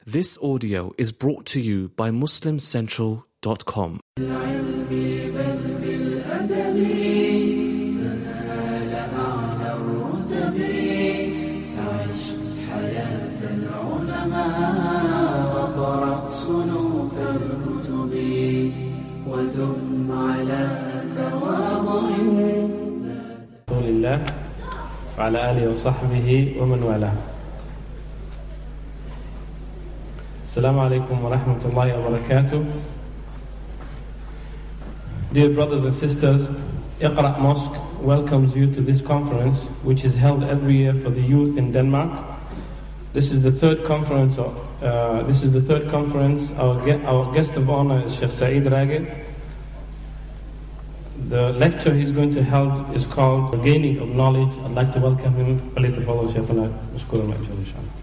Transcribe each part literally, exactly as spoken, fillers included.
This audio is brought to you by muslim central dot com. رسول الله وعلى آله وصحبه ومن والاه. Assalamu alaikum wa rahmatullahi wa barakatuh. Dear brothers and sisters, Iqra Mosque welcomes you to this conference, which is held every year for the youth in Denmark. This is the third conference. Uh, this is the third conference. Our, ge- our guest of honor is Sheikh Saeed Ragid. The lecture he's going to hold is called The Gaining of Knowledge. I'd like to welcome him. فليتفضل شيخنا مشكورا مأجورا إن شاء الله.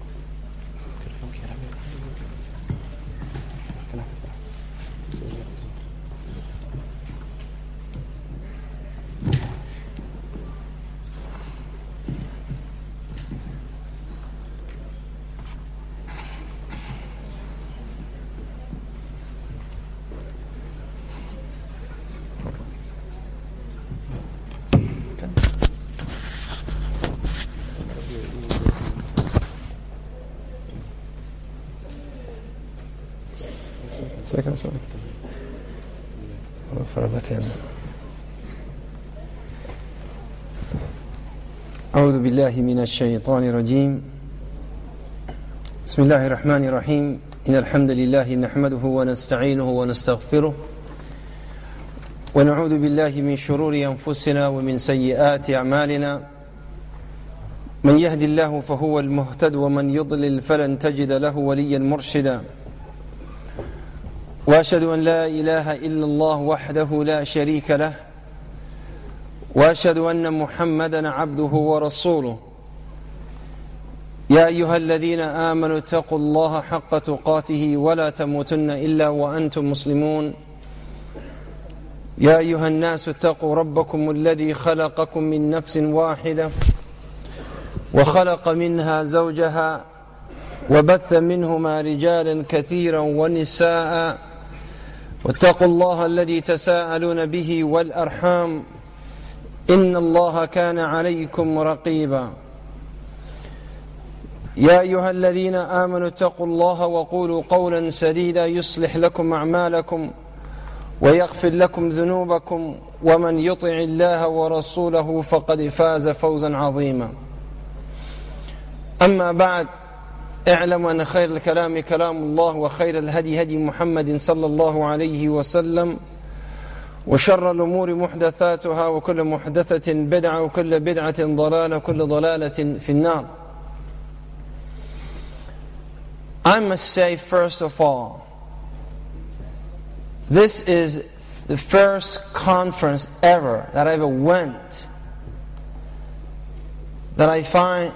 Second, sorry. أعوذ بالله من الشيطان الرجيم. بسم الله الرحمن الرحيم. إن الحمد لله نحمده ونستعينه ونستغفره ونعوذ بالله من شرور أنفسنا ومن سيئات أعمالنا. من يهد الله فهو المهتد ومن يضلل فلن تجد له وليا مرشدا. وأشهد أن لا إله إلا الله وحده لا شريك له وأشهد أن محمدا عبده ورسوله. يا أيها الذين آمنوا اتقوا الله حق تقاته ولا تموتن إلا وأنتم مسلمون. يا أيها الناس اتقوا ربكم الذي خلقكم من نفس واحدة وخلق منها زوجها وبث منهما رجالا كثيرا ونساء واتقوا الله الذي تساءلون به والأرحام إن الله كان عليكم رقيبا. يا أيها الذين آمنوا اتقوا الله وقولوا قولا سديدا يصلح لكم أعمالكم ويغفر لكم ذنوبكم ومن يطع الله ورسوله فقد فاز فوزا عظيما. أما بعد، اعلموا أن خير الكلام كلام الله وخير الهدي هدي محمد صلى الله عليه وسلم وشر الأمور محدثاتها وكل محدثة بدعة وكل بدعة ضلالة وكل ضلالة في النار. I must say first of all, this is the first conference ever that I ever went that I find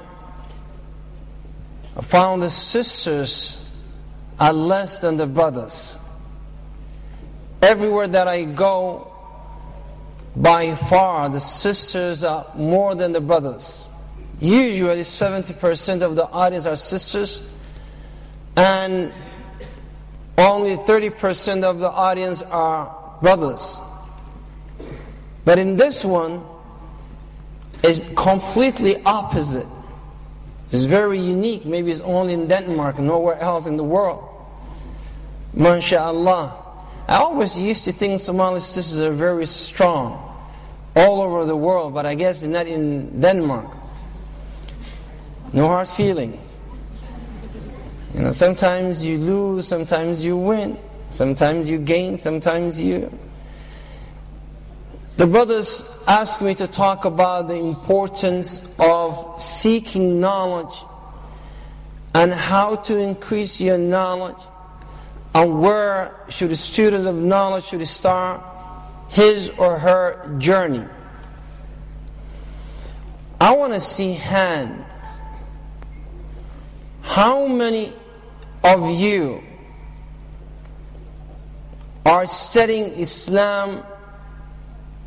I found the sisters are less than the brothers. Everywhere that I go, by far the sisters are more than the brothers. Usually seventy percent of the audience are sisters and only thirty percent of the audience are brothers. But in this one, it's completely opposite. It's very unique. Maybe it's only in Denmark, nowhere else in the world. MashaAllah. I always used to think Somali sisters are very strong all over the world, but I guess they're not in Denmark. No hard feelings. You know, sometimes you lose, sometimes you win, sometimes you gain, sometimes you... The brothers asked me to talk about the importance of seeking knowledge and how to increase your knowledge and where should a student of knowledge should start his or her journey. I want to see hands. How many of you are studying Islam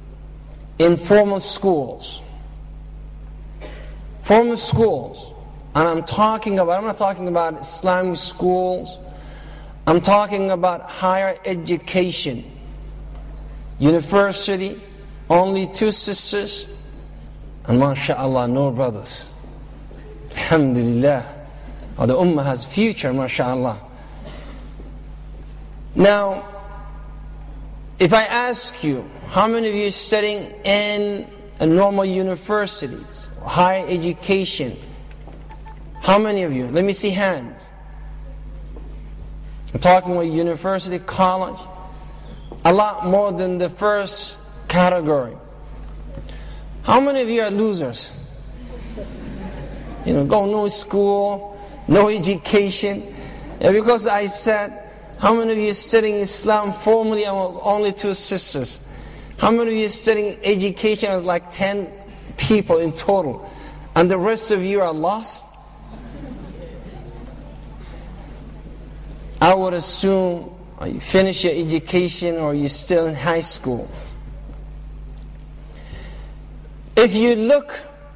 in formal schools? Formal schools. And I'm talking about, I'm not talking about Islamic schools. I'm talking about higher education. University, only two sisters, and mashallah, no brothers. Alhamdulillah. Oh, the ummah has future, mashallah. Now, if I ask you, how many of you are studying in a normal universities, or higher education? How many of you? Let me see hands. I'm talking about university, college. A lot more than the first category. How many of you are losers? You know, go no school, no education. And because I said, how many of you are studying Islam formally? I was only two sisters. How many of you are studying education? I was like ten people in total. And the rest of you are lost? I would assume you finish your education or you're still in high school. If you look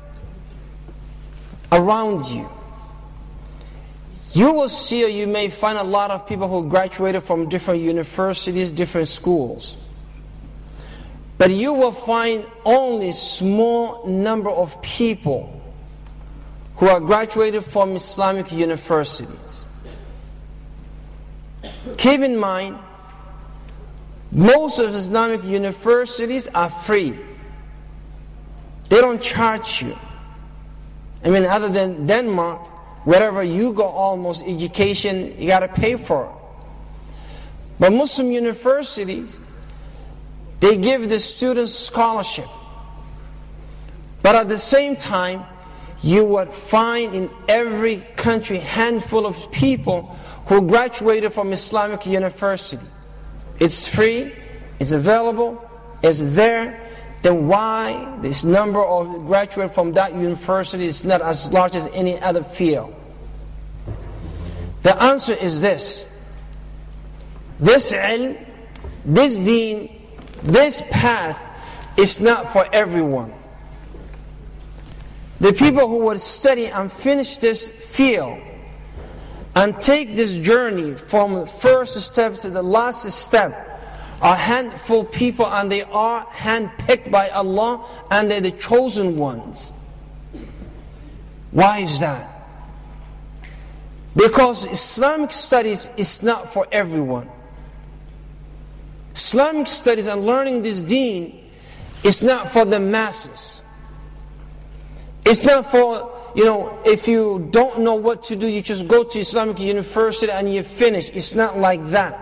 around you, you will see, or you may find, a lot of people who graduated from different universities, different schools. But you will find only a small number of people who are graduated from Islamic universities. Keep in mind, most of Islamic universities are free. They don't charge you. I mean, other than Denmark, wherever you go, almost education, you got to pay for it. But Muslim universities, they give the students scholarship. But at the same time, you would find in every country handful of people who graduated from Islamic university. It's free, it's available, it's there. Then why this number of graduates from that university is not as large as any other field? The answer is this. This ilm, this deen, this path is not for everyone. The people who would study and finish this field and take this journey from the first step to the last step are a handful of people, and they are handpicked by Allah, and they're the chosen ones. Why is that? Because Islamic studies is not for everyone. Islamic studies and learning this deen is not for the masses. It's not for, you know, if you don't know what to do, you just go to Islamic university and you finish. It's not like that.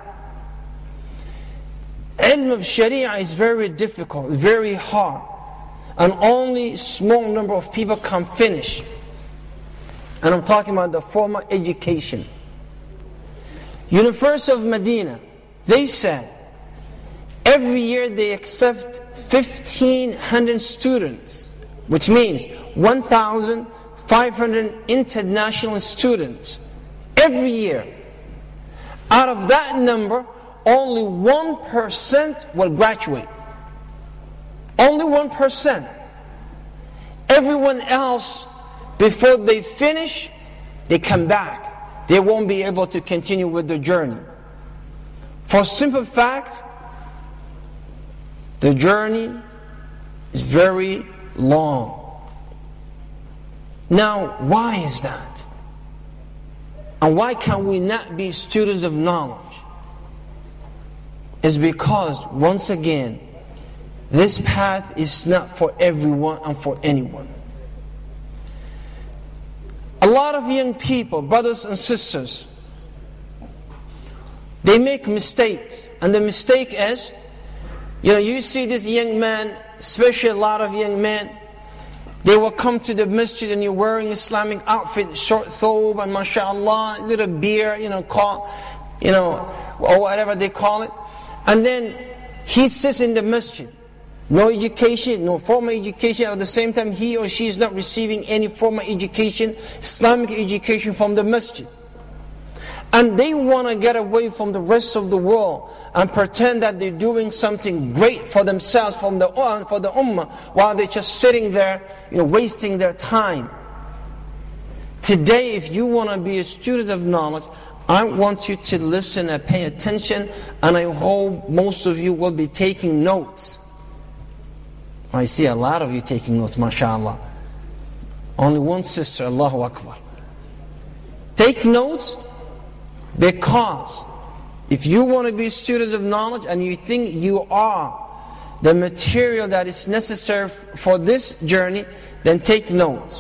Ilm of Sharia is very difficult, very hard. And only a small number of people can finish. And I'm talking about the formal education. University of Medina, they said, every year they accept fifteen hundred students, which means one thousand five hundred international students every year. Out of that number, only one percent will graduate. Only one percent. Everyone else, before they finish, they come back. They won't be able to continue with the journey. For a simple fact, the journey is very long. Now, why is that? And why can we not be students of knowledge? It's because, once again, this path is not for everyone and for anyone. A lot of young people, brothers and sisters, they make mistakes. And the mistake is, you know, you see this young man, especially a lot of young men, they will come to the masjid and you're wearing Islamic outfit, short thobe and mashallah, little beard, you know, call, you know, or whatever they call it. And then he sits in the masjid. No education, no formal education. At the same time, he or she is not receiving any formal education, Islamic education from the masjid. And they want to get away from the rest of the world and pretend that they're doing something great for themselves, from the, for the ummah, while they're just sitting there, you know, wasting their time. Today, if you want to be a student of knowledge, I want you to listen and pay attention, and I hope most of you will be taking notes. I see a lot of you taking notes, mashallah. Only one sister, Allahu Akbar. Take notes, because if you want to be students of knowledge and you think you are the material that is necessary for this journey, then take notes.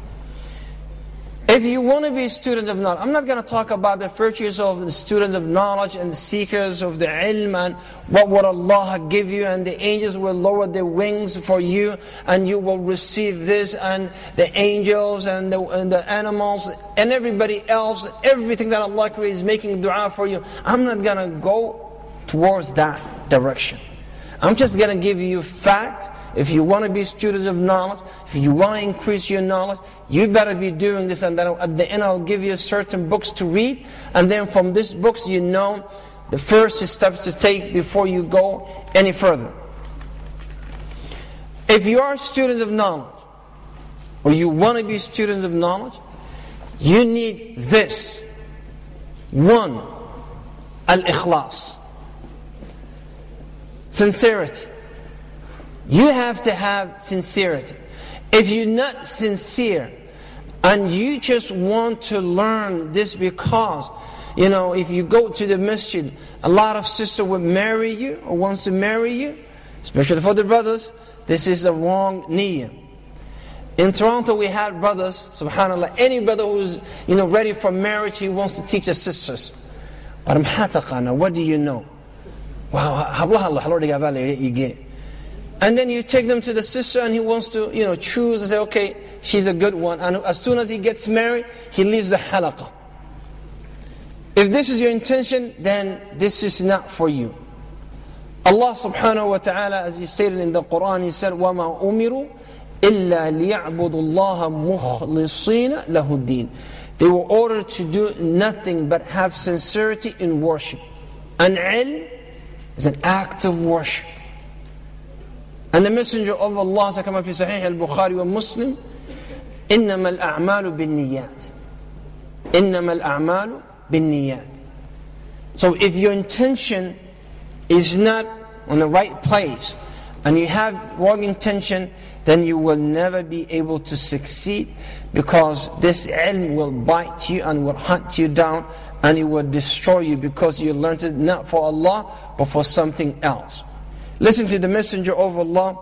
If you want to be students of knowledge, I'm not going to talk about the virtues of the students of knowledge and the seekers of the ilm and what would Allah give you, and the angels will lower their wings for you and you will receive this, and the angels and the, and the animals and everybody else, everything that Allah created is making dua for you. I'm not going to go towards that direction. I'm just going to give you fact. If you want to be students of knowledge, if you want to increase your knowledge, you better be doing this, and then at the end I'll give you certain books to read, and then from these books you know the first steps to take before you go any further. If you are students of knowledge, or you want to be students of knowledge, you need this. One, al-ikhlas. Sincerity. You have to have sincerity. If you're not sincere, and you just want to learn this because, you know, if you go to the masjid, a lot of sisters will marry you, or wants to marry you, especially for the brothers, this is the wrong niyyah. In Toronto we had brothers, subhanAllah, any brother who's, you know, ready for marriage, he wants to teach his sisters. What do you know? And then you take them to the sister, and he wants to, you know, choose and say, okay, she's a good one. And as soon as he gets married, he leaves the halaqah. If this is your intention, then this is not for you. Allah subhanahu wa ta'ala, as He stated in the Quran, He said, وَمَا أُمِرُوا إِلَّا لِيَعْبُدُوا اللَّهَ مُخْلِصِينَ لَهُ الدِّينَ. They were ordered to do nothing but have sincerity in worship. And ilm is an act of worship. And the Messenger of Allah said, كما في صحيح البخاري ومسلم, إنما الأعمال بالنيات. إنما الأعمال بالنيات. So if your intention is not on the right place, and you have wrong intention, then you will never be able to succeed, because this ilm will bite you and will hunt you down, and it will destroy you, because you learned it not for Allah but for something else. Listen to the Messenger of Allah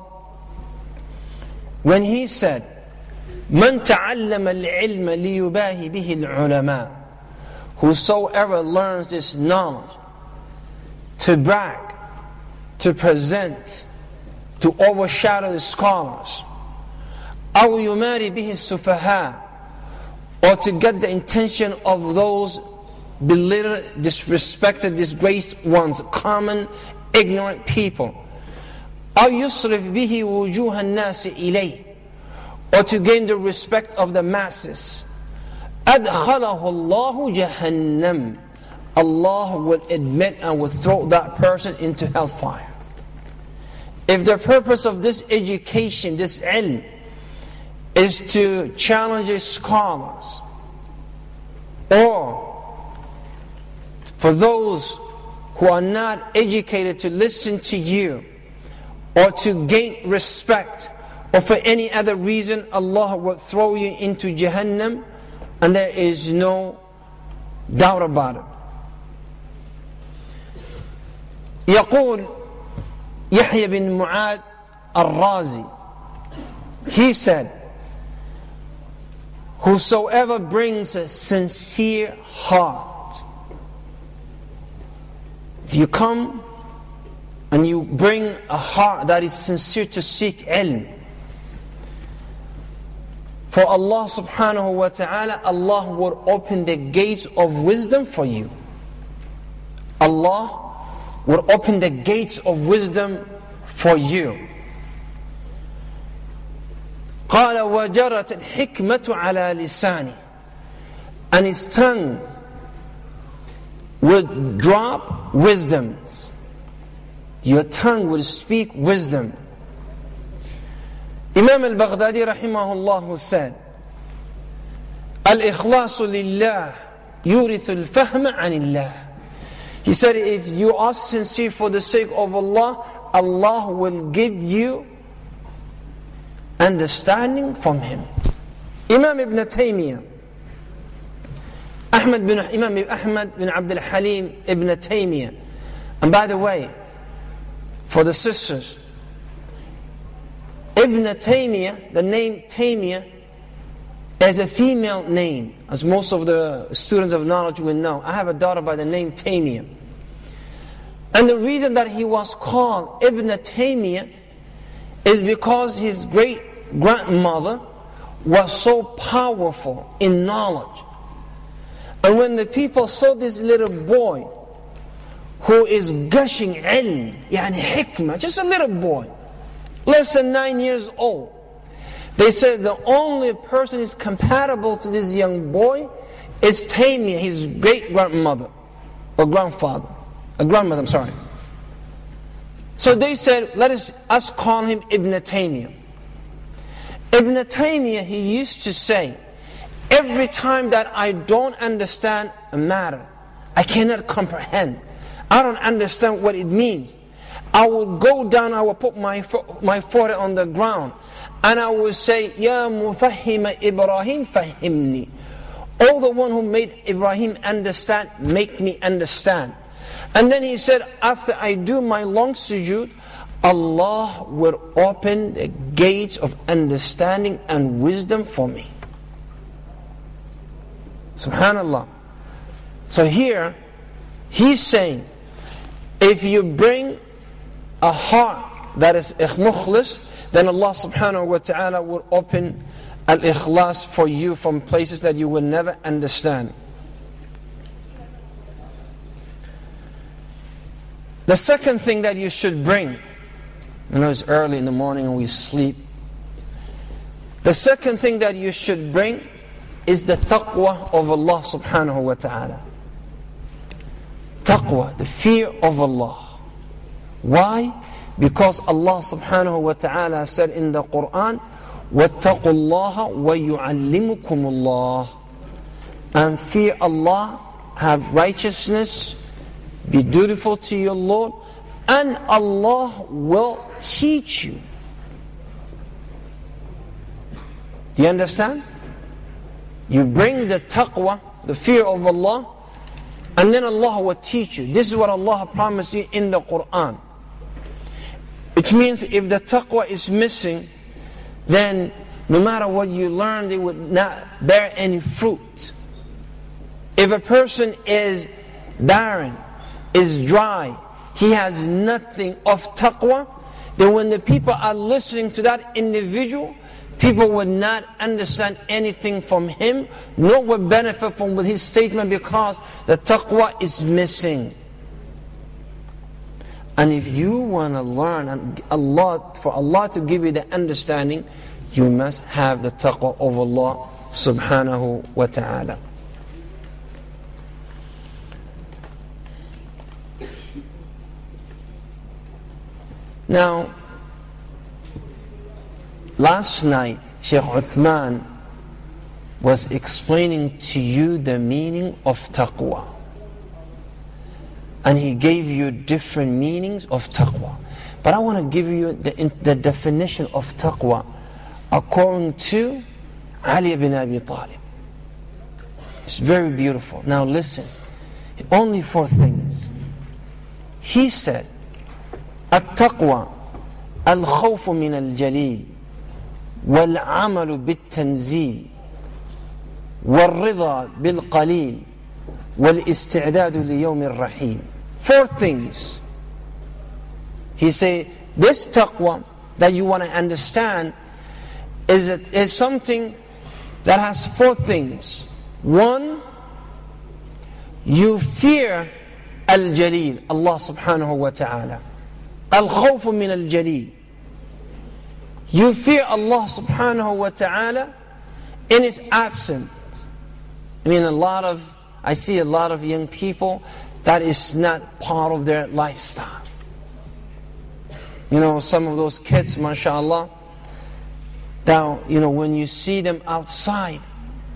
when he said, "Man ta'allama al-ilma liyubahi bihi al-ulama." Whosoever learns this knowledge to brag, to present, to overshadow the scholars, أو يماري به السفهاء, or to get the intention of those belittled, disrespected, disgraced ones, common, ignorant people, أو يصرف به وجوه الناس إليه, or to gain the respect of the masses, أدخله الله جهنم. Allah will admit and will throw that person into hellfire. If the purpose of this education, this ilm, is to challenge scholars, or for those who are not educated to listen to you, or to gain respect, or for any other reason, Allah will throw you into Jahannam, and there is no doubt about it. يقول يحيى بن معاذ الرازي, he said, whosoever brings a sincere heart, if you come and you bring a heart that is sincere to seek ilm for Allah subhanahu wa ta'ala, Allah will open the gates of wisdom for you. Allah will open the gates of wisdom for you. قال وجرت الحكمة على لساني, and his tongue will drop wisdoms. Your tongue will speak wisdom. Imam al-Baghdadi rahimahullah said, Al-ikhlasu lillah yurithu al-fahma anillah. He said, if you are sincere for the sake of Allah, Allah will give you understanding from Him. Imam Ibn Taymiyyah, Ahmad bin Imam Ahmad bin Abdul Halim Ibn Taymiyyah. And by the way, for the sisters, Ibn Taymiyyah, the name Taymiyyah, is a female name, as most of the students of knowledge will know. I have a daughter by the name Taymiyyah. And the reason that he was called Ibn Taymiyyah is because his great-grandmother was so powerful in knowledge. And when the people saw this little boy who is gushing ilm, yani hikmah, just a little boy, less than nine years old, they said the only person is compatible to this young boy is Taymiyyah, his great-grandmother, or grandfather, a grandmother, I'm sorry. So they said, let us, us call him Ibn Taymiyyah. Ibn Taymiyyah, he used to say, every time that I don't understand a matter, I cannot comprehend, I don't understand what it means, I will go down, I will put my, my foot on the ground, and I will say, Ya mufahhima Ibrahim fahimni. Oh, the one who made Ibrahim understand, make me understand. And then he said, after I do my long sujood, Allah will open the gates of understanding and wisdom for me. Subhanallah. So here, he's saying, if you bring a heart that is mukhlis, then Allah subhanahu wa ta'ala will open al-ikhlas for you from places that you will never understand. The second thing that you should bring, I know it's early in the morning and we sleep. The second thing that you should bring is the taqwa of Allah subhanahu wa ta'ala. Taqwa, the fear of Allah. Why? Because Allah subhanahu wa ta'ala said in the Quran, وَاتَّقُوا اللَّهَ وَيُعَلِّمُكُمُ اللَّهِ. And fear Allah, have righteousness, be dutiful to your Lord, and Allah will teach you. Do you understand? You bring the taqwa, the fear of Allah, and then Allah will teach you. This is what Allah promised you in the Quran. Which means if the taqwa is missing, then no matter what you learn, it would not bear any fruit. If a person is barren, is dry, he has nothing of taqwa, then when the people are listening to that individual, people would not understand anything from him, nor would benefit from his statement, because the taqwa is missing. And if you want to learn and Allah, for Allah to give you the understanding, you must have the taqwa of Allah subhanahu wa ta'ala. Now, last night, Shaykh Uthman was explaining to you the meaning of taqwa. And he gave you different meanings of taqwa. But I want to give you the, the definition of taqwa according to Ali ibn Abi Talib. It's very beautiful. Now listen, only four things. He said, التقوى الخوف من الجليل والعمل بالتنزيل والرضا بالقليل والاستعداد ليوم الرحيل. Four things. He said, this taqwa that you want to understand is, is something that has four things. One, you fear al-jalil, Allah subhanahu wa ta'ala. Al-khawf min al-jalil. You fear Allah subhanahu wa ta'ala in His absence. I mean, a lot of, I see a lot of young people, that is not part of their lifestyle. You know, some of those kids, mashallah, now, you know, when you see them outside,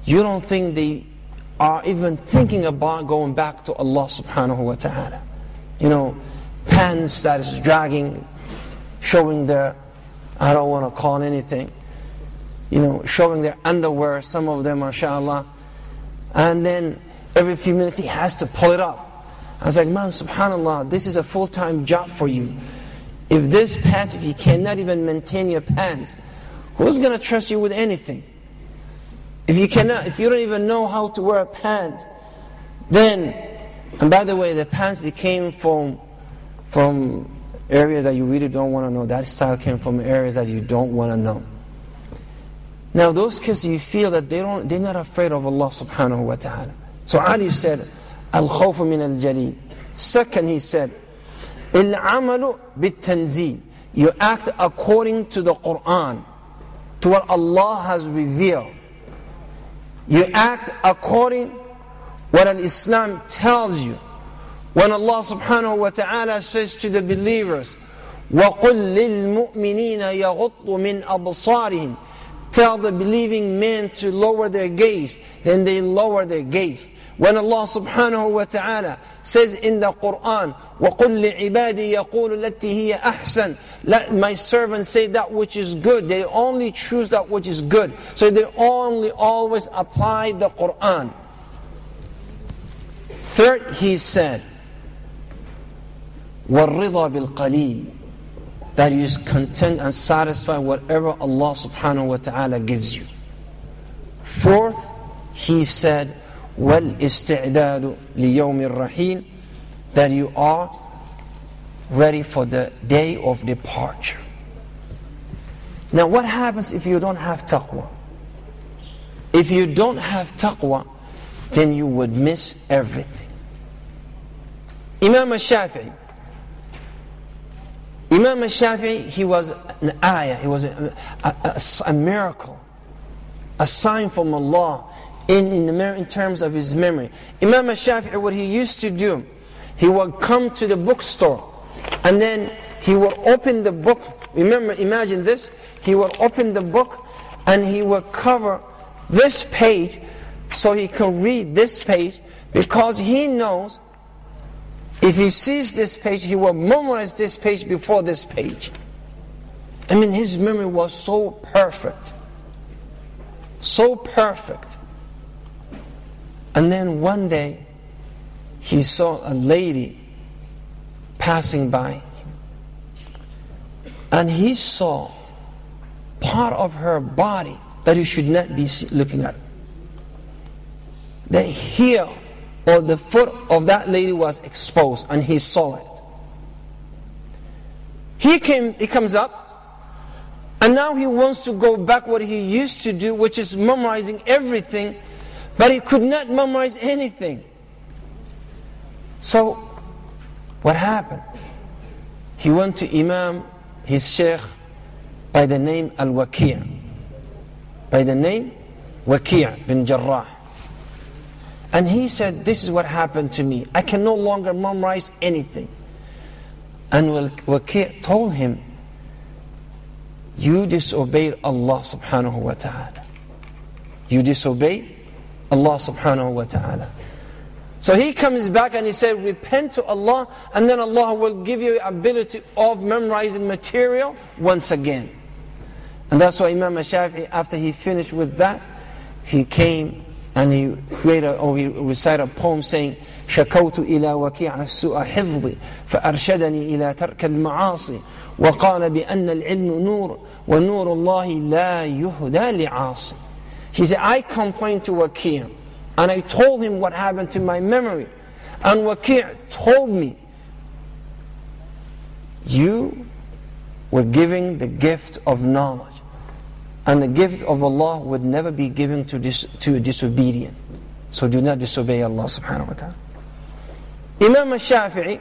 you don't think they are even thinking about going back to Allah subhanahu wa ta'ala. You know, pants that is dragging, showing their, I don't want to call it anything, you know, showing their underwear, some of them, mashallah. And then every few minutes he has to pull it up. I was like, man, subhanallah, this is a full-time job for you. If this pants, if you cannot even maintain your pants, who's going to trust you with anything? If you cannot, if you don't even know how to wear a pants, then, and by the way, the pants, they came from, from areas that you really don't want to know. That style came from areas that you don't want to know. Now those kids, you feel that they don't, they're not afraid of Allah subhanahu wa ta'ala. So Ali said, Al-khawfu min al-jaleel. Second, he said, Il-amalu bit-tanzeel. You act according to the Qur'an, to what Allah has revealed. You act according what al-Islam tells you. When Allah subhanahu wa ta'ala says to the believers, وَقُلْ لِلْمُؤْمِنِينَ يَغُطُّ مِنْ أَبْصَارِهِمْ. Tell the believing men to lower their gaze, then they lower their gaze. When Allah subhanahu wa ta'ala says in the Qur'an, وَقُلْ لِعِبَادِي يَقُولُ الَّتِي هِيَ أَحْسَنُ. Let my servants say that which is good. They only choose that which is good. So they only always apply the Qur'an. Third, he said, وَالرِّضَى بِالْقَلِيلِ. That you is content and satisfied whatever Allah subhanahu wa ta'ala gives you. Fourth, he said, وَالْإِسْتِعْدَادُ لِيَوْمِ الرَّحِيلِ. That you are ready for the day of departure. Now what happens if you don't have taqwa? If you don't have taqwa, then you would miss everything. Imam al-Shafi'i, Imam al-Shafi'i, he was an ayah, he was a, a, a, a miracle, a sign from Allah in, in, the, in terms of his memory. Imam al-Shafi'i, what he used to do, he would come to the bookstore and then he would open the book. Remember, imagine this, he would open the book and he would cover this page so he can read this page, because he knows if he sees this page, he will memorize this page before this page. I mean, his memory was so perfect. So perfect. And then one day, he saw a lady passing by him. And he saw part of her body that he should not be looking at. The heel or the foot of that lady was exposed, and he saw it. He came, he comes up, and now he wants to go back what he used to do, which is memorizing everything, but he could not memorize anything. So, what happened? He went to Imam, his sheikh, by the name Al-Waki', by the name Waki' bin Jarrah. And he said, this is what happened to me. I can no longer memorize anything. And Waki' told him, you disobeyed Allah subhanahu wa ta'ala. You disobeyed Allah subhanahu wa ta'ala. So he comes back and he said, repent to Allah, and then Allah will give you the ability of memorizing material once again. And that's why Imam al-Shafi'i, after he finished with that, he came and he created, or he recited a poem saying, شكوت إلى وكيع السوء حفظي فأرشدني إلى ترك المعاصي وقال بأن العلم نور ونور الله لا يهدى لعاصي. He said, I complained to Waki' and I told him what happened to my memory. And Waki' told me, you were giving the gift of knowledge. And the gift of Allah would never be given to, dis, to a disobedient. So do not disobey Allah subhanahu wa ta'ala. Imam al-Shafi'i,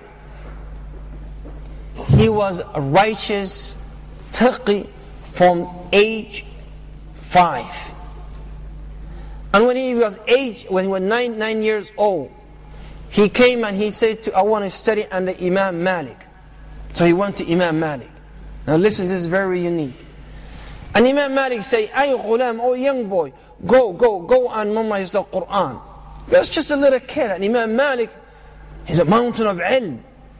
he was a righteous taqi from age five. And when he was eight, when he was nine, nine years old, he came and he said, to, I want to study under Imam Malik. So he went to Imam Malik. Now listen, this is very unique. And Imam Malik say, Ay ghulam, oh young boy, go, go, go and memorize the Quran. He was just a little kid. And Imam Malik, he's a mountain of ilm.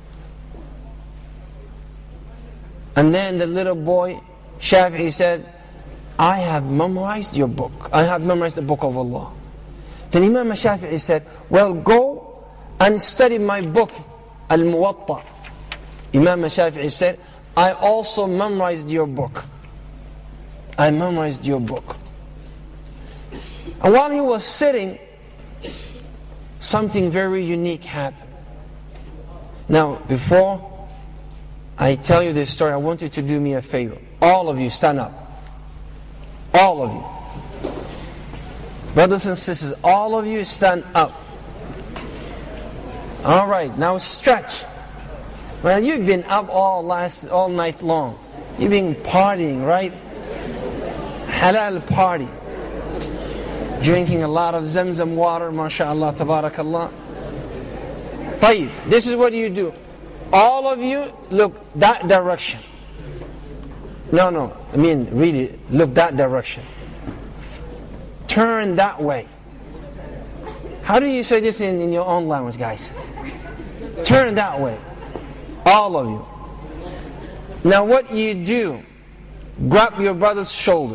And then the little boy, Shafi'i, said, I have memorized your book. I have memorized the book of Allah. Then Imam Shafi'i said, well, go and study my book, Al-Muwatta. Imam Shafi'i said, I also memorized your book. I memorized your book. And while he was sitting, something very unique happened. Now, before I tell you this story, I want you to do me a favor. All of you, stand up. All of you. Brothers and sisters, all of you stand up. All right, now stretch. Well, you've been up all last, all night long. You've been partying, right? Halal party. Drinking a lot of Zamzam water, mashallah, tabarakallah. Tayyib, this is what you do. All of you look that direction. No, no, I mean really, look that direction. Turn that way. How do you say this in, in your own language, guys? Turn that way. All of you. Now what you do, grab your brother's shoulder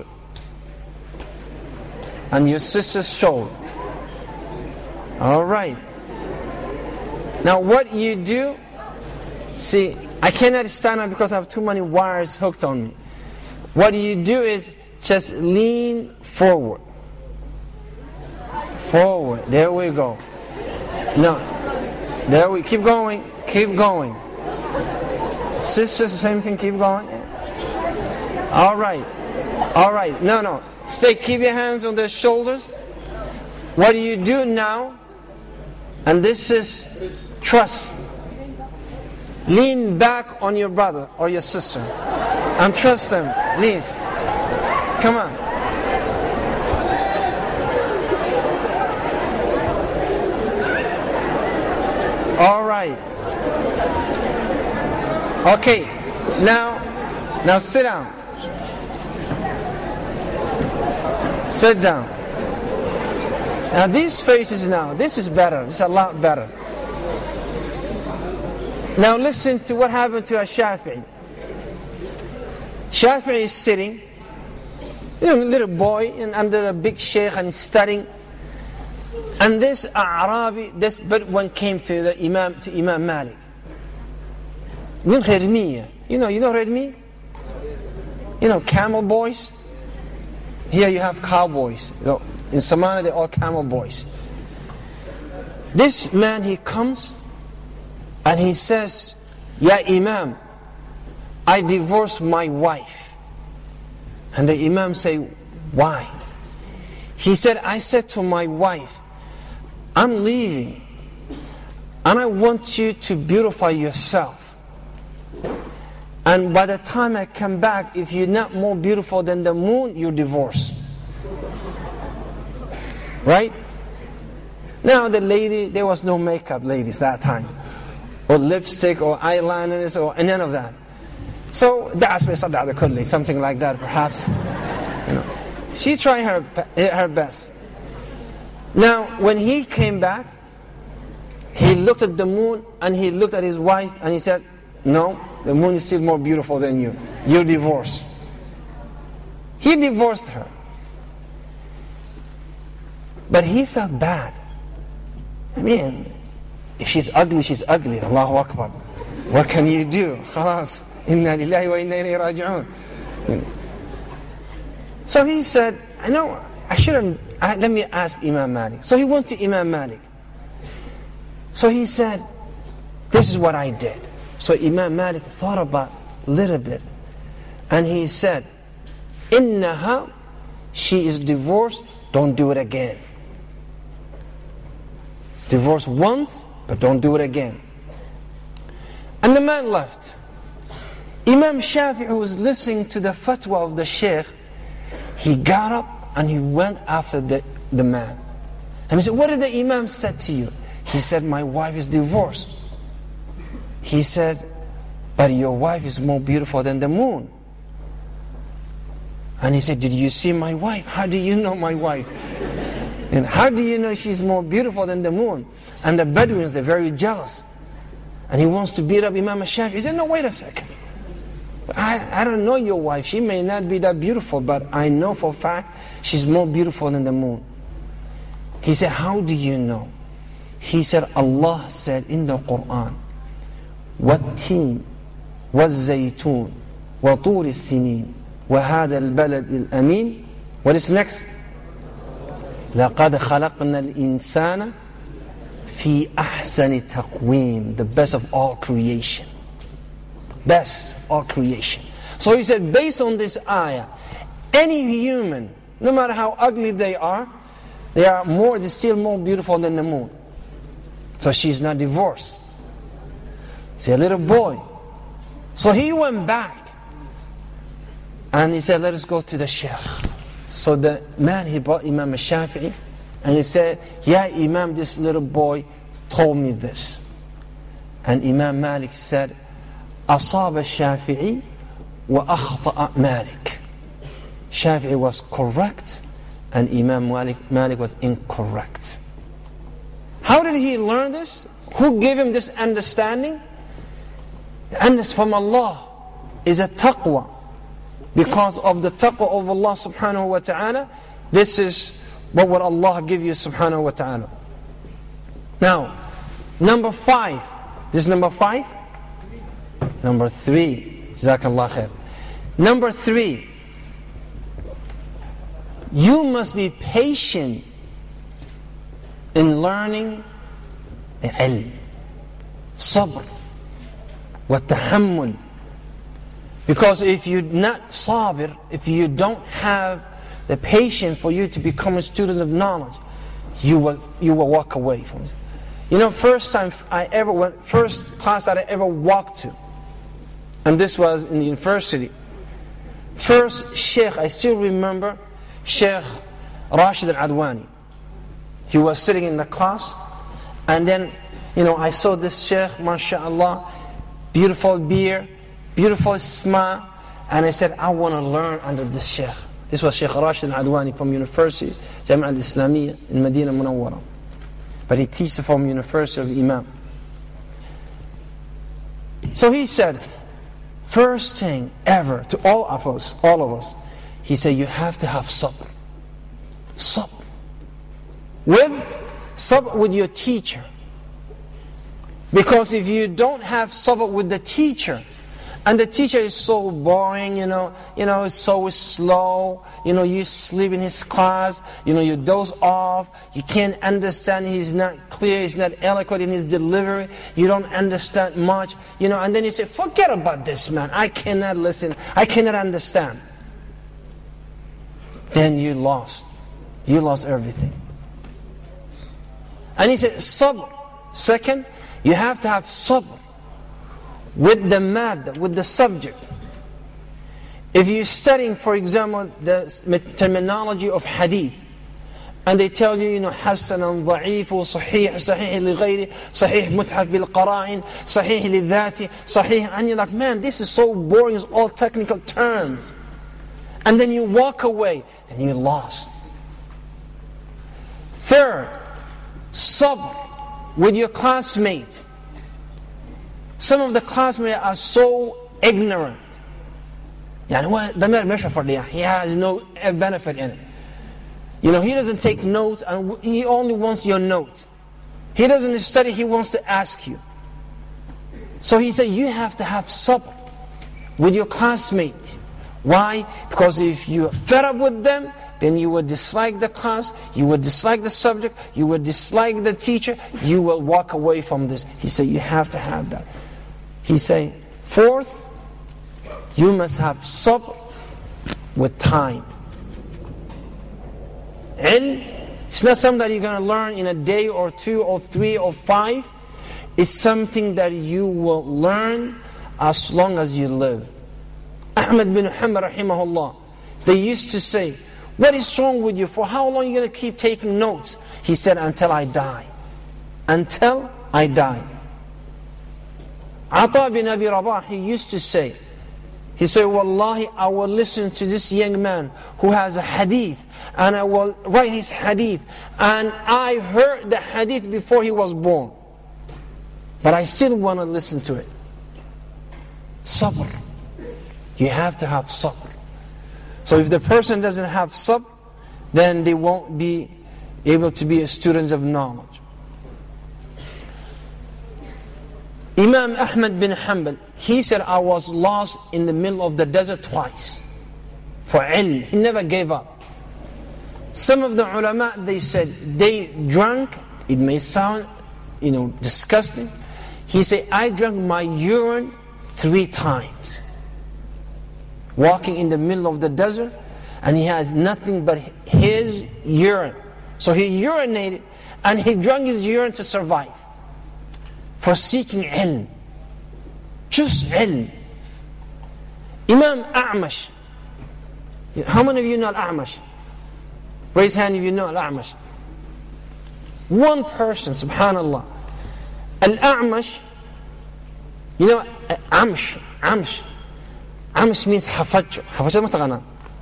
and your sister's shoulder. All right. Now what you do, see, I cannot stand up because I have too many wires hooked on me. What you do is just lean forward. Forward. There we go. No. There we keep going. Keep going. Sisters, the same thing. Keep going. All right. All right. No, no. Stay. Keep your hands on their shoulders. What do you do now? And this is trust. Lean back on your brother or your sister and trust them. Lean. Come on. All right. Okay. Now, now sit down. Sit down. Now these faces now, this is better. This is a lot better. Now listen to what happened to Shafi'i. Shafi'i is sitting, you know, a little boy and under a big sheikh and studying. And this A'rabi, this Bedouin came to the Imam, to Imam Malik. You know, you know Redmi? You know, camel boys? Here you have cowboys. You know, in Somalia they're all camel boys. This man, he comes and he says, Ya Imam, I divorced my wife. And the Imam say, why? He said, I said to my wife, I'm leaving and I want you to beautify yourself. And by the time I come back, if you're not more beautiful than the moon, you're divorced. Right? Now the lady, there was no makeup ladies that time. Or lipstick or eyeliners or none of that. So that's something like that perhaps. You know. She tried her, her best. Now when he came back, he looked at the moon and he looked at his wife and he said, no, the moon is still more beautiful than you. You're divorced. He divorced her. But he felt bad. I mean, if she's ugly, she's ugly. Allahu Akbar. What can you do? Khalas. Inna lillahi wa inna ilayhi raji'un. So he said, I know, I shouldn't, I, let me ask Imam Malik. So he went to Imam Malik. So he said, this is what I did. So Imam Malik thought about a little bit. And he said, Innaha, she is divorced, don't do it again. Divorce once, but don't do it again. And the man left. Imam Shafi'i, who was listening to the fatwa of the sheikh, he got up and he went after the, the man. And he said, what did the Imam say to you? He said, my wife is divorced. He said, but your wife is more beautiful than the moon. And he said, did you see my wife? How do you know my wife? And how do you know she's more beautiful than the moon? And the Bedouins, they're very jealous. And he wants to beat up Imam Shafi'i. He said, no, wait a second. I, I don't know your wife. She may not be that beautiful, but I know for a fact she's more beautiful than the moon. He said, how do you know? He said, Allah said in the Quran, وَالتِّينِ وَالزَّيْتُونِ وَطُورِ السِّنِينَ وَهَذَا الْبَلَدِ الْأَمِينَ. What is next? لَقَدْ خَلَقْنَا الْإِنسَانَ فِي أَحْسَنِ تَقْوِيمٍ. The best of all creation. The best of all creation. So he said, based on this ayah, any human, no matter how ugly they are, they are more, they're still more beautiful than the moon. So she's not divorced. She's a little boy. So he went back. And he said, let us go to the Shaykh. So the man, he brought Imam Shafi'i. And he said, yeah, Imam, this little boy told me this. And Imam Malik said, أصاب الشافعي وأخطأ مالك. Shafi'i was correct. And Imam Malik, Malik was incorrect. How did he learn this? Who gave him this understanding? And it's from Allah. Is a taqwa. Because of the taqwa of Allah subhanahu wa ta'ala, this is what would Allah give you subhanahu wa ta'ala. Now, number five. This is number five? Number three. Jazakallah khair. Number three. You must be patient in learning ilm. Sabr. Wa tahammul. Because if you're not sabir, if you don't have the patience for you to become a student of knowledge, you will you will walk away from it. You know, first time I ever went, first class that I ever walked to, and this was in the university. First Sheikh, I still remember Sheikh Rashid Al-Adwani. He was sitting in the class, and then, you know, I saw this Sheikh, mashallah, beautiful beard, beautiful smile, and I said, I want to learn under this Sheikh. This was Sheikh Rashid Al-Adwani from University, Jamia Al-Islamiyya in Medina Munawwara. But he teaches from University of Imam. So he said, first thing ever to all of us, all of us, he said, you have to have sabr. Sabr. With, sabr with your teacher. Because if you don't have sabr with the teacher, and the teacher is so boring, you know, you know, it's so slow, you know, you sleep in his class, you know, you doze off, you can't understand, he's not clear, he's not eloquent in his delivery, you don't understand much, you know, and then you say, forget about this man, I cannot listen, I cannot understand. Then you lost. You lost everything. And he said, sabr. Second, you have to have sabr with the mad, with the subject. If you're studying, for example, the terminology of hadith, and they tell you, you know, حسن ضعيف صحيح صحيح لغيره صحيح متحف بالقرائن صحيح للذات صحيح, and you're like, man, this is so boring, it's all technical terms. And then you walk away and you're lost. Third, sabr with your classmate. Some of the classmates are so ignorant. يعني هو ضمير مش فرضية. He has no benefit in it. You know, he doesn't take notes, and he only wants your note. He doesn't study, he wants to ask you. So he said, you have to have sabr with your classmate. Why? Because if you're fed up with them, then you will dislike the class, you will dislike the subject, you will dislike the teacher, you will walk away from this. He said, you have to have that. He said, fourth, you must have sabr with time. Ilm, it's not something that you're going to learn in a day or two or three or five. It's something that you will learn as long as you live. Ahmad bin Hanbal rahimahullah, they used to say, what is wrong with you? For how long are you going to keep taking notes? He said, until I die. Until I die. Ata bin Abi Rabah, he used to say, He said, Wallahi, I will listen to this young man who has a hadith, and I will write his hadith. And I heard the hadith before he was born, but I still want to listen to it. Sabr. You have to have sabr. So if the person doesn't have sabr, then they won't be able to be a student of knowledge. Imam Ahmad bin Hanbal, he said, I was lost in the middle of the desert twice for ilm. He never gave up. Some of the ulama, they said, they drank, it may sound, you know, disgusting. He said, I drank my urine three times. Walking in the middle of the desert, and he had nothing but his urine. So he urinated, and he drank his urine to survive. For seeking ilm. Just ilm. Imam A'mash. How many of you know Al-A'mash? Raise hand if you know Al-A'mash. One person, subhanallah. Al-A'mash, you know, Amsh, Amsh. Amsh means hafaj. Hafaj matagana.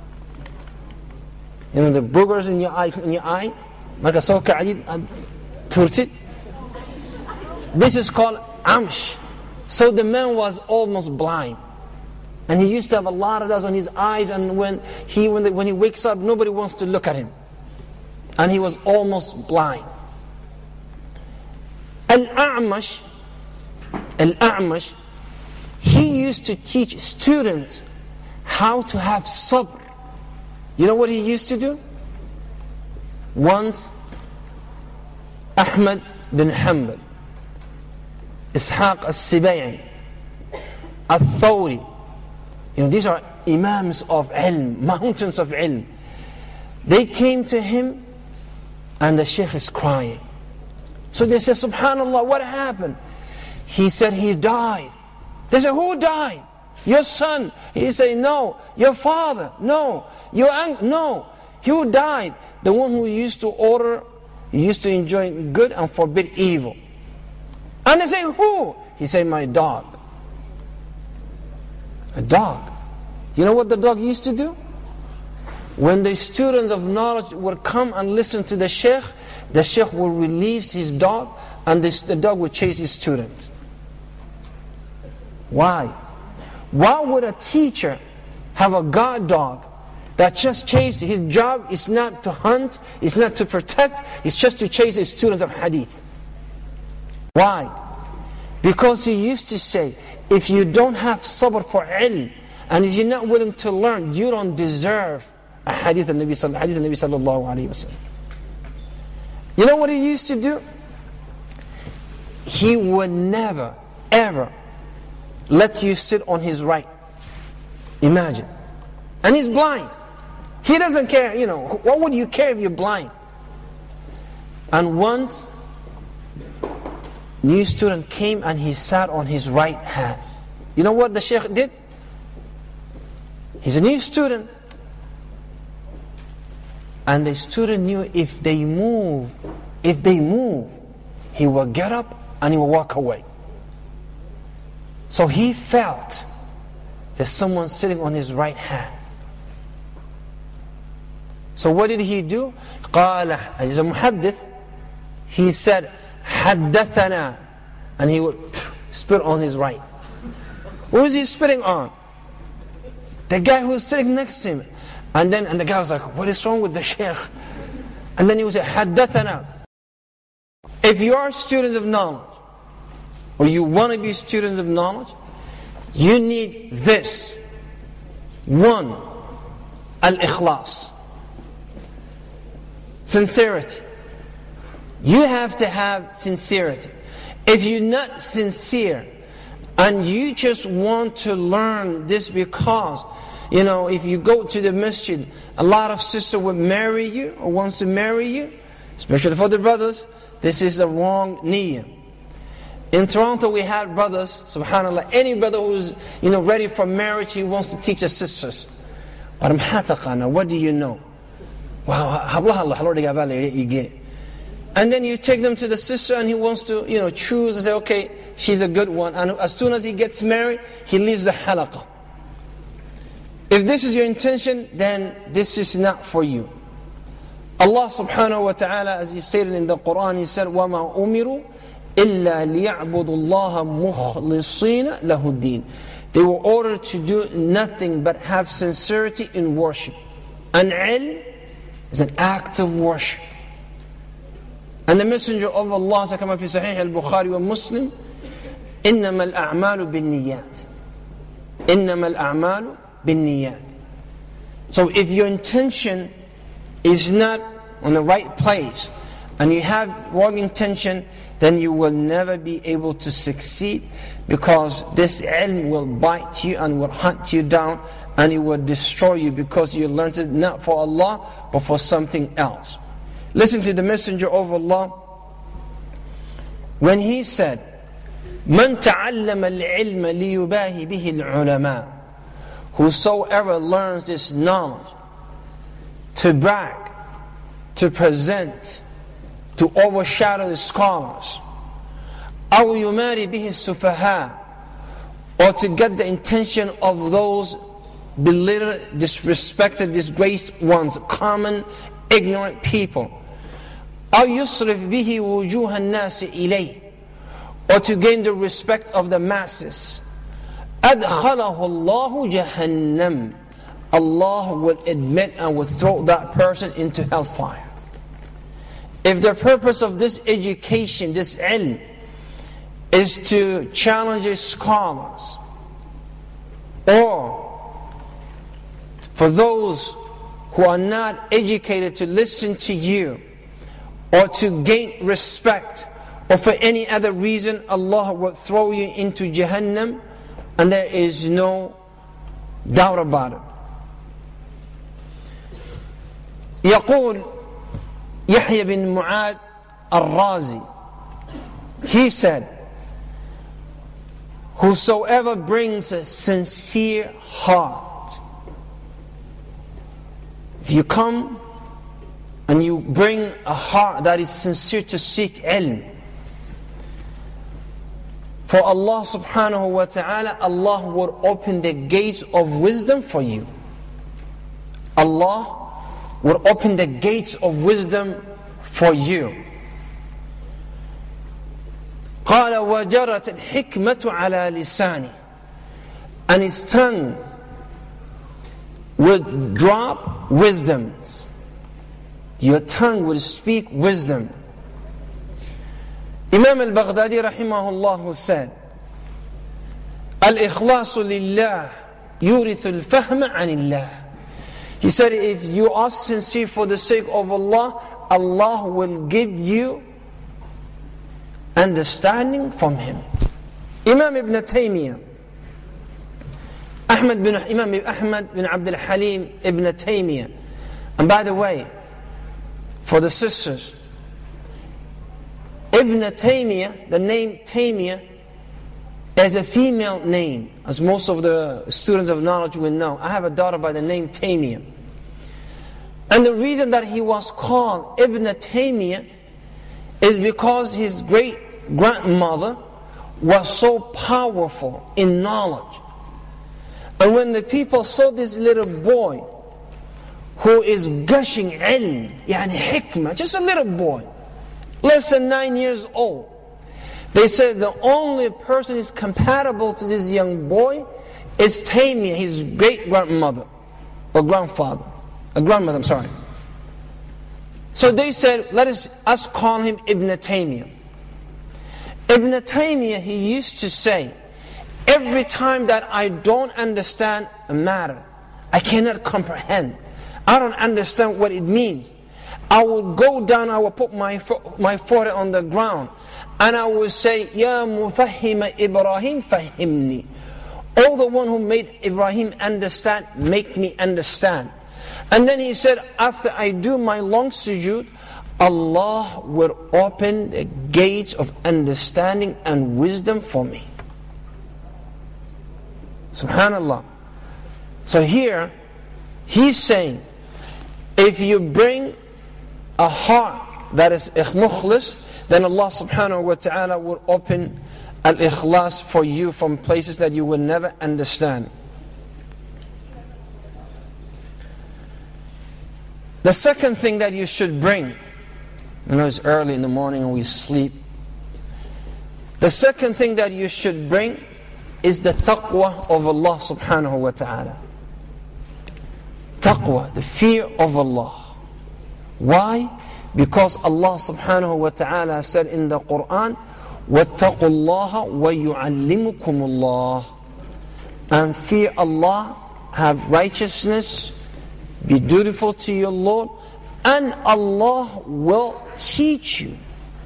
You know the boogers in your eye, in your eye. Marka soo kacdid turtid. This is called Amsh. So the man was almost blind. And he used to have a lot of dust on his eyes, and when he when, the, when he wakes up, nobody wants to look at him. And he was almost blind. Al-A'mash, Al-A'mash, he used to teach students how to have sabr. You know what he used to do? Once, Ahmad bin Hanbal, Ishaq al-Sibay'i, al-Thawri, you know, these are imams of ilm, mountains of ilm. They came to him, and the sheikh is crying. So they said, subhanallah, what happened? He said, he died. They said, who died? Your son. He said, no. Your father. No. Your uncle. No. Who died? The one who used to order, used to enjoy good and forbid evil. And they say, who? He said, my dog. A dog. You know what the dog used to do? When the students of knowledge would come and listen to the sheikh, the sheikh would release his dog, and this, the dog would chase his students. Why? Why would a teacher have a guard dog that just chases? His job is not to hunt, it's not to protect, it's just to chase his students of hadith. Why? Because he used to say, if you don't have sabr for ilm, and if you're not willing to learn, you don't deserve a hadith of Nabi sallallahu alayhi wa sallam. You know what he used to do? He would never, ever let you sit on his right. Imagine. And he's blind. He doesn't care, you know, what would you care if you're blind? And once, new student came and he sat on his right hand. You know what the sheikh did? He's a new student. And the student knew if they move, if they move, he will get up and he will walk away. So he felt there's someone sitting on his right hand. So what did he do? قال, as a muhaddith, he said, حدثنا, and he would spit on his right. What was he spitting on? The guy who was sitting next to him. And then and the guy was like, what is wrong with the sheikh? And then he would say, حدثنا. If you are students of knowledge, or you want to be students of knowledge, you need this. One, al-ikhlas. Sincerity. You have to have sincerity. If you're not sincere, and you just want to learn this because, you know, if you go to the masjid, a lot of sisters will marry you, or wants to marry you, especially for the brothers, this is the wrong niyyah. In Toronto we had brothers, subhanAllah, any brother who's, you know, ready for marriage, he wants to teach his sisters. What do you know? And then you take them to the sister and he wants to, you know, choose and say, okay, she's a good one. And as soon as he gets married, he leaves the halaqah. If this is your intention, then this is not for you. Allah subhanahu wa ta'ala, as He stated in the Quran, He said, وَمَا أُمِرُوا إِلَّا لِيَعْبُدُوا اللَّهَ مُخْلِصِينَ لَهُ الدِّينَ. They were ordered to do nothing but have sincerity in worship. And ilm is an act of worship. And the Messenger of Allah, كما في صحيح البخاري ومسلم, إنما الأعمال بالنيات. إنما الأعمال بالنيات. So if your intention is not on the right place, and you have wrong intention, then you will never be able to succeed, because this ilm will bite you and will hunt you down, and it will destroy you, because you learned it not for Allah but for something else. Listen to the Messenger of Allah when he said, "Man ta'allama al-ilma liyubahi bihi al-ulama." Whosoever learns this knowledge to brag, to present, to overshadow the scholars, أو يماري به السفهاء, or to get the intention of those belittled, disrespected, disgraced ones, common, ignorant people, أو يصرف به وجوه الناس إليه, or to gain the respect of the masses, أدخله الله جهنم. Allah will admit and will throw that person into hellfire. If the purpose of this education, this ilm, is to challenge scholars, or for those who are not educated to listen to you, or to gain respect, or for any other reason, Allah will throw you into Jahannam, and there is no doubt about it. يقول يحيى بن معاذ الرازي, he said, whosoever brings a sincere heart, if you come and you bring a heart that is sincere to seek ilm for Allah subhanahu wa ta'ala, Allah will open the gates of wisdom for you. Allah will open the gates of wisdom for you. قال وجرت الحكمة على لساني, and his tongue will drop wisdoms. Your tongue will speak wisdom. Imam al-Baghdadi rahimahullah said, al-ikhlasu lillah yurithu al-fahma anillah. He said, if you are sincere for the sake of Allah, Allah will give you understanding from Him. Imam Ibn Taymiyyah, Ahmad bin Imam Ahmad bin Abdul Halim Ibn Taymiyyah. And by the way, for the sisters, Ibn Taymiyyah, the name Taymiyyah, is a female name, as most of the students of knowledge will know. I have a daughter by the name Taymiyyah. And the reason that he was called Ibn Taymiyyah is because his great-grandmother was so powerful in knowledge. And when the people saw this little boy who is gushing ilm, yani hikmah, just a little boy, less than nine years old, they said the only person is compatible to this young boy is Taymiyyah, his great-grandmother, or grandfather, a grandmother, I'm sorry. So they said, let us, us call him Ibn Taymiyyah. Ibn Taymiyyah, he used to say, every time that I don't understand a matter, I cannot comprehend, I don't understand what it means, I would go down, I would put my, my forehead on the ground, and I would say, Ya mufahhima Ibrahim fahimni. Oh, the one who made Ibrahim understand, make me understand. And then he said, after I do my long sujood, Allah will open the gates of understanding and wisdom for me. Subhanallah. So here, he's saying, if you bring a heart that is mukhlis, then Allah subhanahu wa ta'ala will open al-ikhlas for you from places that you will never understand. The second thing that you should bring, I know it's early in the morning and we sleep. The second thing that you should bring is the taqwa of Allah subhanahu wa ta'ala. Taqwa, the fear of Allah. Why? Because Allah subhanahu wa ta'ala said in the Quran, وَاتَّقُوا اللَّهَ وَيُعَلِّمُكُمُ اللَّهِ. And fear Allah, have righteousness, be dutiful to your Lord, and Allah will teach you.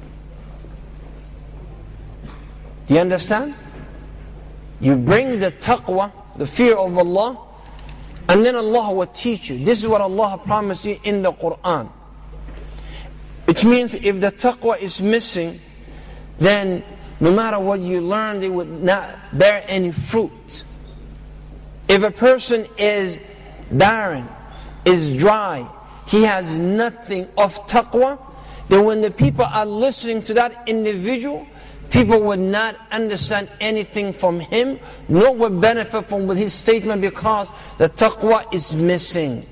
Do you understand? You bring the taqwa, the fear of Allah, and then Allah will teach you. This is what Allah promised you in the Quran. Which means if the taqwa is missing, then no matter what you learn, it would not bear any fruit. If a person is barren, is dry, he has nothing of taqwa, then when the people are listening to that individual, people would not understand anything from him, nor would benefit from his statement, because the taqwa is missing.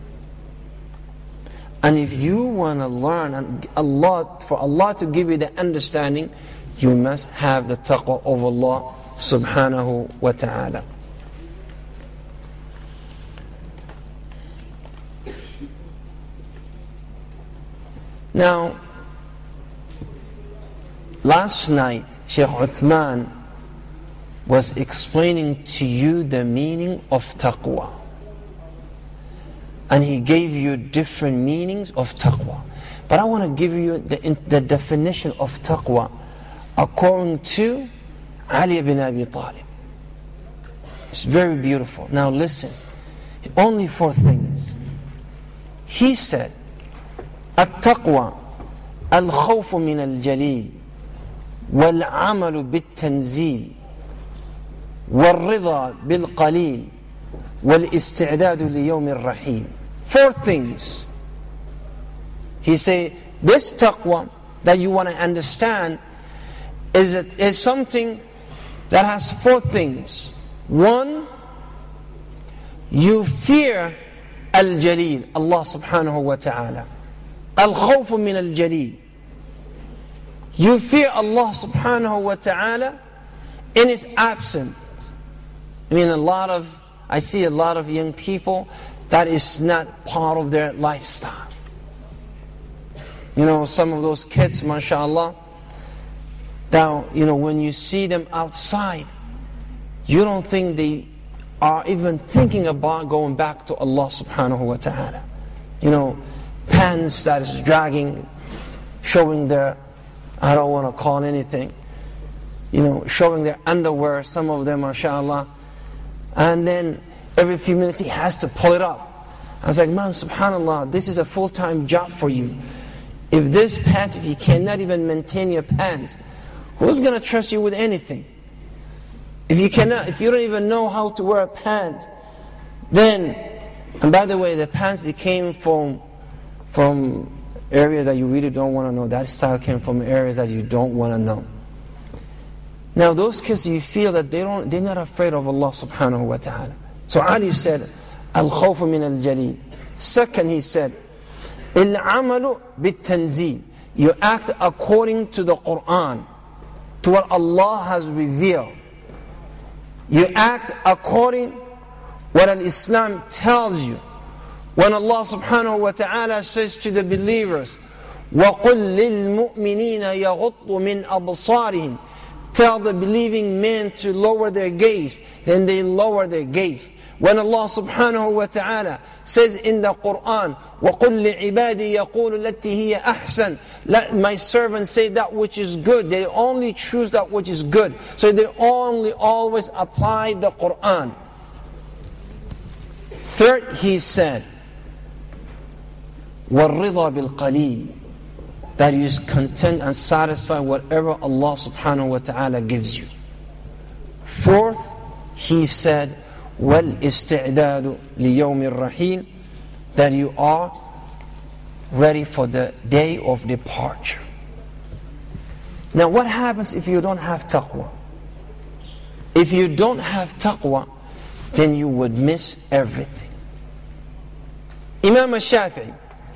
And if you want to learn and Allah, for Allah to give you the understanding, you must have the taqwa of Allah subhanahu wa ta'ala. Now, last night, Shaykh Uthman was explaining to you the meaning of taqwa. And he gave you different meanings of taqwa. But I want to give you the, the definition of taqwa according to Ali ibn Abi Talib. It's very beautiful. Now listen, only four things. He said, التقوى الخوف من الجليل والعمل بالتنزيل والرضا بالقليل والاستعداد ليوم الرحيل. Four things. He said, this taqwa that you want to understand is, is something that has four things. One, you fear al-jalil, Allah subhanahu wa ta'ala. Al-khawf min al-jalil. You fear Allah subhanahu wa ta'ala in His absence. I mean, a lot of, I see a lot of young people, that is not part of their lifestyle. You know, some of those kids, mashallah, now, you know, when you see them outside, you don't think they are even thinking about going back to Allah subhanahu wa ta'ala. You know, pants that is dragging, showing their, I don't want to call it anything, you know, showing their underwear, some of them, mashallah. And then every few minutes he has to pull it up. I was like, man, subhanallah, this is a full-time job for you. If this pants, if you cannot even maintain your pants, who's going to trust you with anything? If you cannot, if you don't even know how to wear a pants, then, and by the way, the pants, they came from from areas that you really don't want to know. That style came from areas that you don't want to know. Now those kids, you feel that they don't, they're not afraid of Allah subhanahu wa ta'ala. So Ali said, al-khawf min al-jalil. Second, he said, il-amalu bit-tanzil. You act according to the Quran, to what Allah has revealed. You act according what al-Islam tells you. When Allah subhanahu wa ta'ala says to the believers, وَقُلْ لِلْمُؤْمِنِينَ يَغُطُّ مِنْ أَبْصَارِهِمْ. Tell the believing men to lower their gaze, then they lower their gaze. When Allah subhanahu wa ta'ala says in the Quran, وَقُلْ لِعِبَادِي يَقُولُ الَّتِي هِيَ أَحْسَنُ. Let my servants say that which is good. They only choose that which is good. So they only always apply the Quran. Third, he said, وَالرِّضَى بِالْقَلِيلِ. That you is content and satisfied whatever Allah subhanahu wa ta'ala gives you. Fourth, he said, وَالْإِسْتِعْدَادُ لِيَوْمِ الرَّحِيلِ. That you are ready for the day of departure. Now what happens if you don't have taqwa? If you don't have taqwa, then you would miss everything. Imam al-Shafi'i,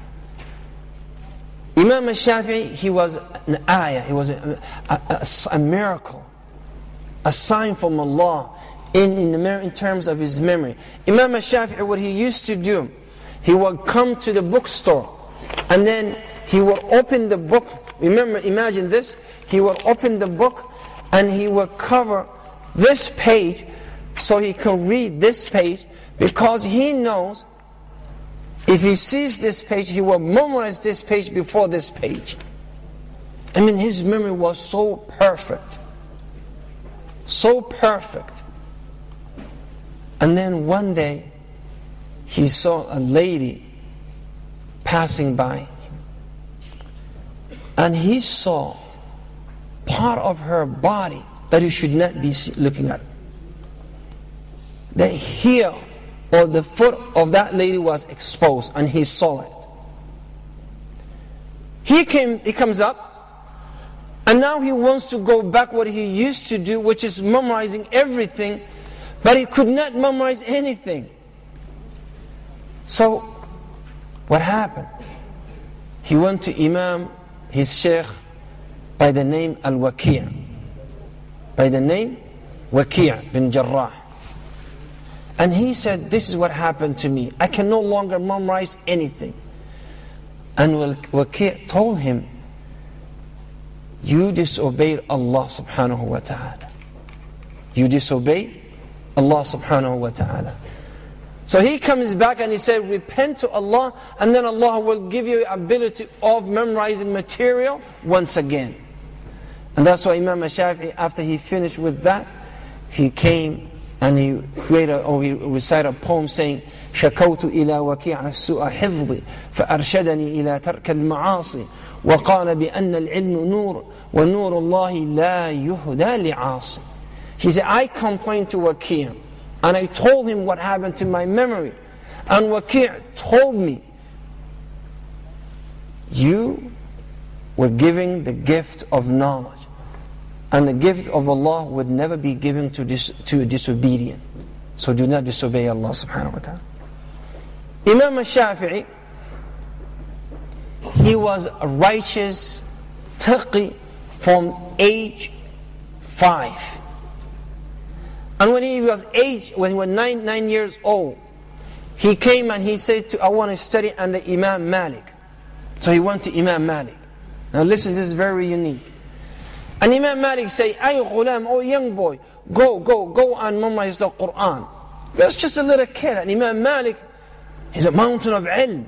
Imam al-Shafi'i, he was an ayah, he was a, a, a, a miracle, a sign from Allah in, in, the, in terms of his memory. Imam al-Shafi'i, what he used to do, he would come to the bookstore and then he would open the book. Remember, imagine this, he would open the book and he would cover this page so he can read this page, because he knows if he sees this page, he will memorize this page before this page. I mean, his memory was so perfect. So perfect. And then one day, he saw a lady passing by. And he saw part of her body that he should not be looking at. The heel or the foot of that lady was exposed, and he saw it. He came, he comes up, and now he wants to go back what he used to do, which is memorizing everything, but he could not memorize anything. So, what happened? He went to Imam, his sheikh, by the name Al-Waki', by the name Waki' bin Jarrah. And he said, this is what happened to me. I can no longer memorize anything. And Waki' told him, you disobeyed Allah subhanahu wa ta'ala. You disobeyed Allah subhanahu wa ta'ala. So he comes back and he said, repent to Allah, and then Allah will give you the ability of memorizing material once again. And that's why Imam al-Shafi'i, after he finished with that, he came and he created, or he recited a poem saying, شكوت إلى وكيع السوء حفظي فأرشدني إلى ترك المعاصي وقال بأن العلم نور ونور الله لا يهدى لعاصي. He said, I complained to Waki' and I told him what happened to my memory. And Waki' told me, you were giving the gift of knowledge. And the gift of Allah would never be given to, dis, to a disobedient. So do not disobey Allah subhanahu wa ta'ala. Imam al-Shafi'i, he was a righteous taqi from age five. And when he was eight, when he was nine, nine years old, he came and he said, to, I want to study under Imam Malik. So he went to Imam Malik. Now listen, this is very unique. And Imam Malik say, ay ghulam, oh young boy, go, go, go and memorize the Quran. That's just a little kid. And Imam Malik is a mountain of ilm.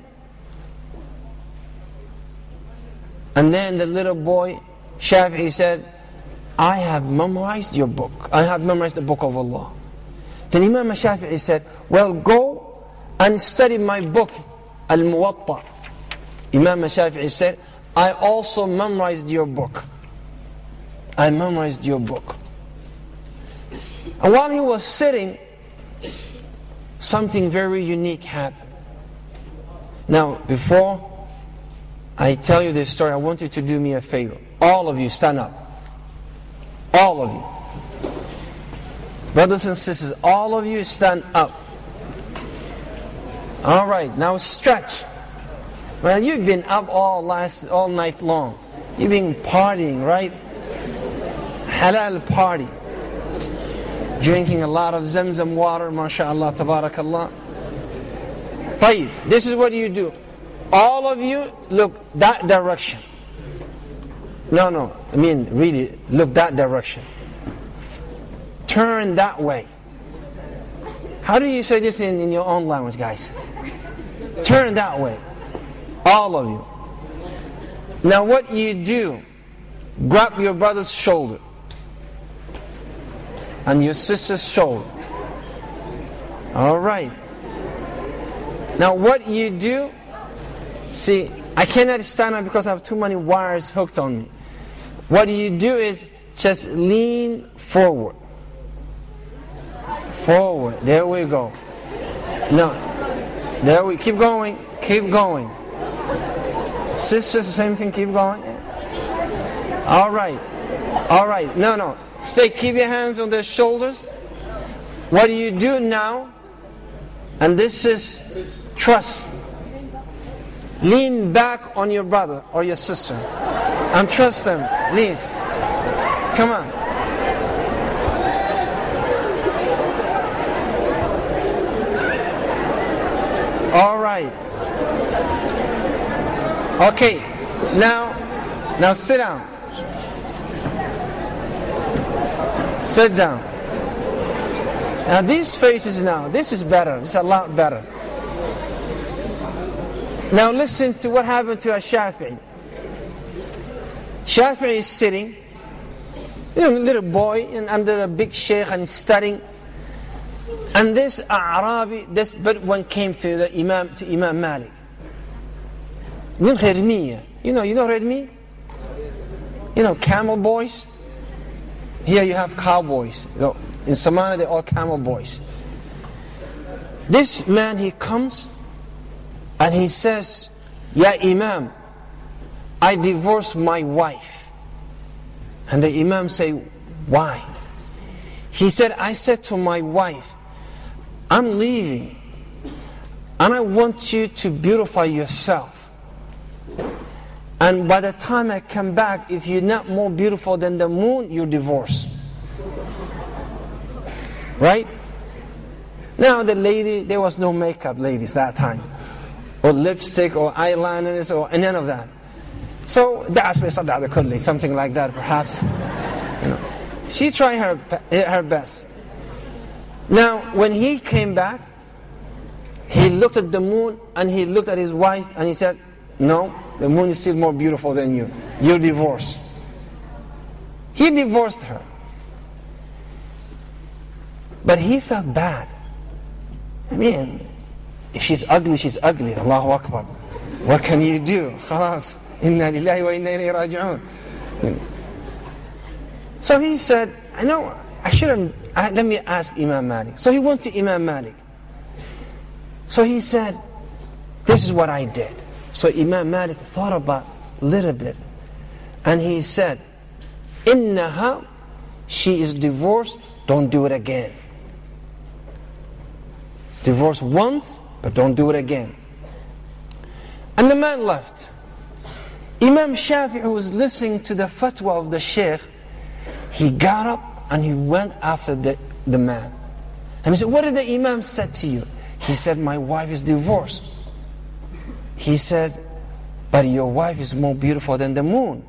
And then the little boy, Shafi'i, said, I have memorized your book. I have memorized the book of Allah. Then Imam Shafi'i said, well, go and study my book, Al-Muwatta. Imam Shafi'i said, I also memorized your book. I memorized your book. And while he was sitting, something very unique happened. Now, before I tell you this story, I want you to do me a favor. All of you, stand up. All of you. Brothers and sisters, all of you stand up. All right, now stretch. Well, you've been up all last, all night long. You've been partying, right? Halal party. Drinking a lot of Zamzam water, mashallah, tabarakallah. Tayyib, this is what you do. All of you look that direction. No, no, I mean really, look that direction. Turn that way. How do you say this in, in your own language, guys? Turn that way. All of you. Now what you do, grab your brother's shoulder and your sister's shoulder. All right. Now what you do, see, I cannot stand up because I have too many wires hooked on me. What you do is just lean forward. Forward. There we go. No. There we keep going. Keep going. Sisters, the same thing. Keep going. All right. All right. No, no. Stay. Keep your hands on their shoulders. What do you do now? And this is trust. Lean back on your brother or your sister and trust them. Lean. Come on. All right. Okay. Now, now sit down. Sit down. Now these faces now, this is better. It's a lot better. Now listen to what happened to Shafi'i. Shafi'i is sitting, you know, a little boy and under a big sheikh and he's studying. And this A'rabi, this Bedouin came to the Imam, to Imam Malik. You know, you know, you know Redmi? You know, camel boys? Here you have cowboys. In Somalia they're all camel boys. This man, he comes and he says, Ya Imam, I divorced my wife. And the Imam say, why? He said, I said to my wife, I'm leaving and I want you to beautify yourself. And by the time I come back, if you're not more beautiful than the moon, you're divorced. Right? Now the lady, there was no makeup ladies that time. Or lipstick or eyeliners or none of that. So that's something like that perhaps. You know. She tried her, her best. Now when he came back, he looked at the moon and he looked at his wife and he said, no, the moon is still more beautiful than you. You're divorced. He divorced her. But he felt bad. I mean, if she's ugly, she's ugly. Allahu Akbar. What can you do? Khalas. Inna lillahi wa inna ilayhi raji'un. So he said, I know, I shouldn't, I, let me ask Imam Malik. So he went to Imam Malik. So he said, this is what I did. So Imam Malik thought about a little bit. And he said, Innaha, she is divorced, don't do it again. Divorce once, but don't do it again. And the man left. Imam Shafi'i, who was listening to the fatwa of the sheikh, he got up and he went after the, the man. And he said, what did the Imam say to you? He said, my wife is divorced. He said, but your wife is more beautiful than the moon.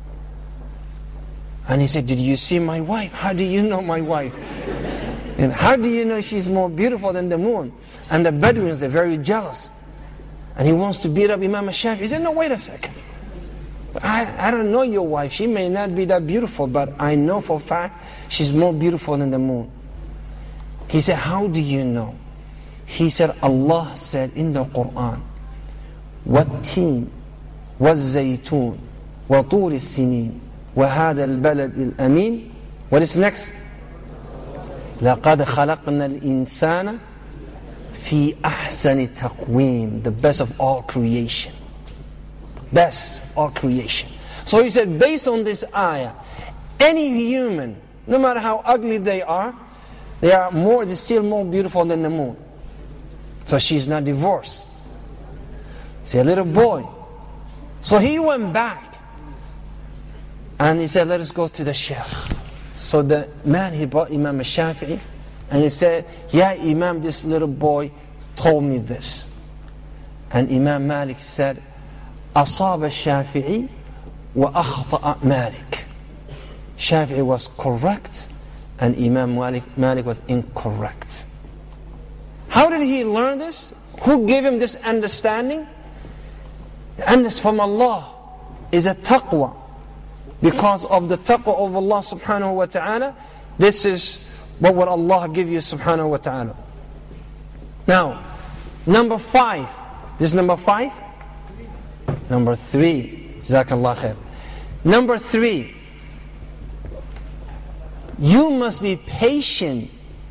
And he said, did you see my wife? How do you know my wife? And how do you know she's more beautiful than the moon? And the Bedouins, they're very jealous. And he wants to beat up Imam Shafi'i. He said, no, wait a second. I, I don't know your wife. She may not be that beautiful, but I know for a fact she's more beautiful than the moon. He said, how do you know? He said, Allah said in the Quran, وَالتِّينِ وَالزَّيْتُونِ وَطُورِ السِّنِينَ وَهَذَا الْبَلَدِ الْأَمِينَ. What is next? لَقَدْ خَلَقْنَا الْإِنسَانَ فِي أَحْسَنِ تَقْوِيمٍ. The best of all creation. Best of all creation. So he said, based on this ayah, any human, no matter how ugly they are, they are more, they're still more beautiful than the moon. So she's not divorced. She's a little boy. So he went back and he said, let us go to the sheikh. So the man, he brought Imam Shafi'i and he said, yeah, Imam, this little boy told me this. And Imam Malik said, أصاب الشافعي وأخطأ مالك. Shafi'i was correct and Imam Malik, Malik was incorrect. How did he learn this? Who gave him this understanding? And it's from Allah. Is a taqwa. Because of the taqwa of Allah subhanahu wa ta'ala, this is what would Allah give you subhanahu wa ta'ala. Now, number five. This is number five? Number three. Jazakallah khair. Number three. You must be patient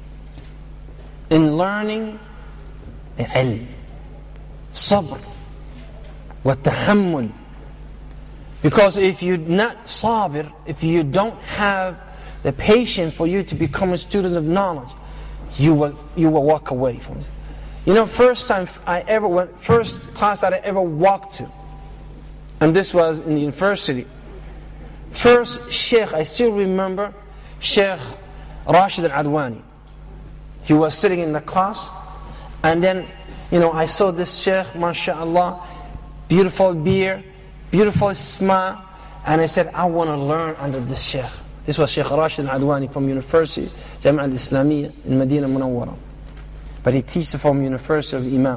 in learning ilm. Sabr. Wa tahammul. Because if you're not sabir, if you don't have the patience for you to become a student of knowledge, you will, you will walk away from it. You know, first time I ever went, first class that I ever walked to, and this was in the university. First Sheikh, I still remember, Sheikh Rashid Al-Adwani. He was sitting in the class, and then, you know, I saw this Sheikh, mashallah, beautiful beard, beautiful smile, and I said, I want to learn under this Sheikh. This was Sheikh Rashid Al-Adwani from University, Jamia Al-Islamiyya in Medina Munawwara. But he teaches from University of Imam.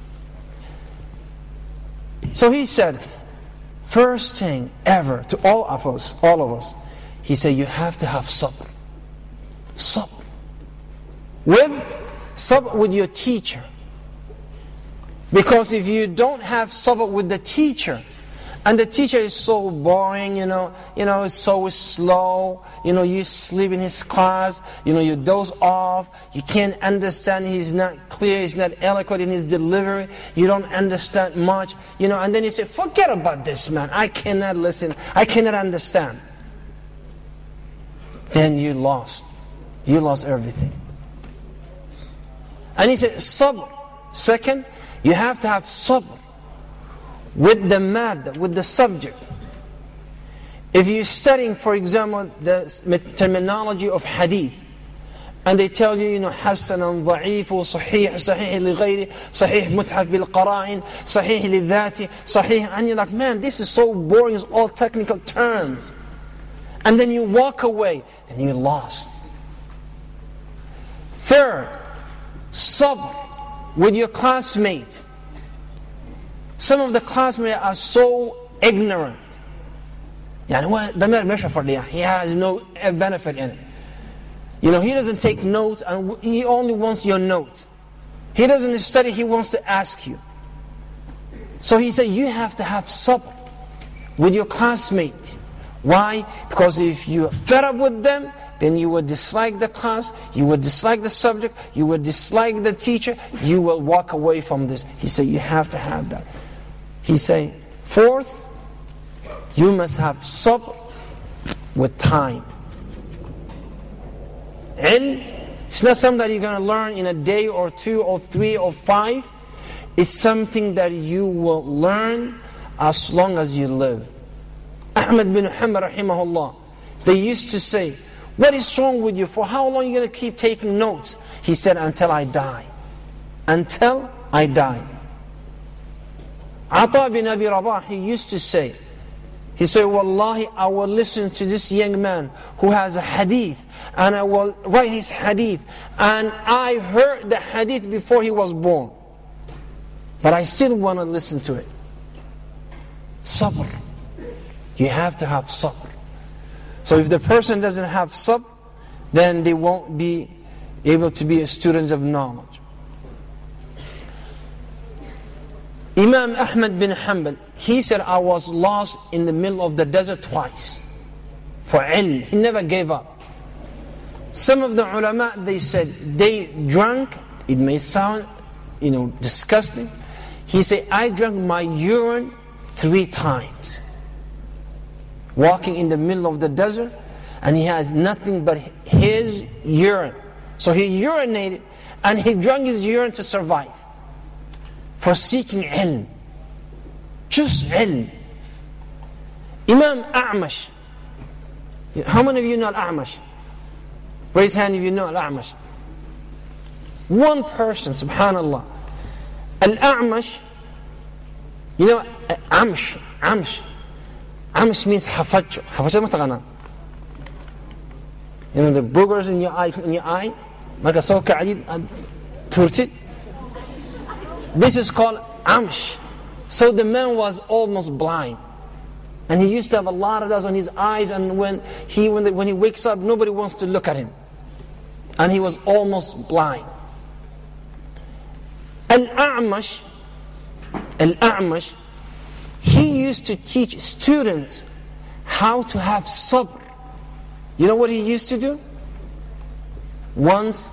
So he said, first thing ever to all of us, all of us, he said, you have to have sabr. Sabr. With sabr with your teacher. Because if you don't have sabr with the teacher, and the teacher is so boring, you know, you know, it's so slow, you know, you sleep in his class, you know, you doze off, you can't understand, he's not clear, he's not eloquent in his delivery, you don't understand much, you know, and then you say, forget about this man, I cannot listen, I cannot understand. Then you lost. You lost everything. And he said, sabr. Second, you have to have sabr with the madda, with the subject. If you're studying, for example, the terminology of hadith, and they tell you, you know, حسن ضعيف صحيح صحيح لغيره صحيح متحف بالقرائن صحيح للذات صحيح, and you're like, man, this is so boring, it's all technical terms. And then you walk away, and you're lost. Third, sabr with your classmate. Some of the classmates are so ignorant. يعني هو ضمير ما يشوف ليه. He has no benefit in it. You know, he doesn't take notes, and he only wants your note. He doesn't study, he wants to ask you. So he said, you have to have sabr with your classmate. Why? Because if you're fed up with them, then you will dislike the class, you will dislike the subject, you will dislike the teacher, you will walk away from this. He said, you have to have that. He said, fourth, you must have sabr with time. Ilm, it's not something that you're going to learn in a day or two or three or five. It's something that you will learn as long as you live. Ahmad bin Hanbal rahimahullah, they used to say, what is wrong with you? For how long are you going to keep taking notes? He said, until I die. Until I die. Ata bin Abi Rabah, he used to say, he said, Wallahi, I will listen to this young man who has a hadith, and I will write his hadith, and I heard the hadith before he was born, but I still want to listen to it. Sabr. You have to have sabr. So if the person doesn't have sabr, then they won't be able to be a student of knowledge. Imam Ahmad bin Hanbal, he said, I was lost in the middle of the desert twice for ilm. He never gave up. Some of the ulama, they said, they drank, it may sound, you know, disgusting. He said, I drank my urine three times. Walking in the middle of the desert, and he has nothing but his urine. So he urinated, and he drank his urine to survive. For seeking ilm. Just ilm. Imam A'mash. How many of you know Al-A'mash? Raise hand if you know Al-A'mash. One person, subhanallah. Al-A'mash, you know, Amsh, Amsh. Amsh means hafaj. Hafaj matagana. You know the boogers in your eye, in your eye. Marka soo kacdid turtid. This is called Amsh. So the man was almost blind. And he used to have a lot of dust on his eyes, and when he when, the, when he wakes up, nobody wants to look at him. And he was almost blind. Al-A'mash, Al-A'mash, he used to teach students how to have sabr. You know what he used to do? Once,